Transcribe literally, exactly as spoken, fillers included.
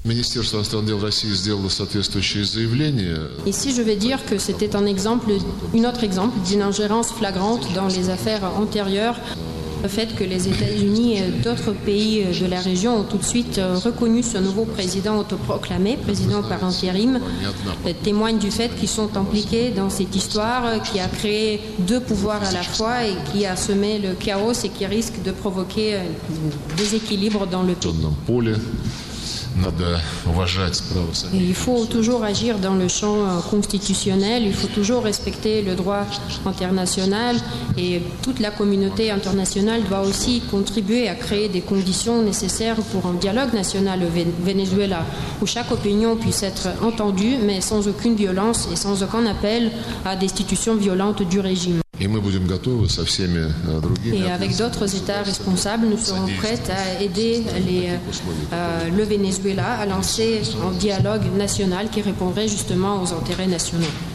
Ici, je vais dire que c'était un exemple, un autre exemple d'une ingérence flagrante dans les affaires antérieures. Le fait que les États-Unis et d'autres pays de la région ont tout de suite reconnu ce nouveau président autoproclamé, président par intérim, témoigne du fait qu'ils sont impliqués dans cette histoire qui a créé deux pouvoirs à la fois et qui a semé le chaos et qui risque de provoquer un déséquilibre dans le pays. Et il faut toujours agir dans le champ constitutionnel, il faut toujours respecter le droit international et toute la communauté internationale doit aussi contribuer à créer des conditions nécessaires pour un dialogue national au Venezuela où chaque opinion puisse être entendue mais sans aucune violence et sans aucun appel à destitution violente du régime. Et avec d'autres États responsables, nous serons prêts à aider les, euh, le Venezuela à lancer un dialogue national qui répondrait justement aux intérêts nationaux.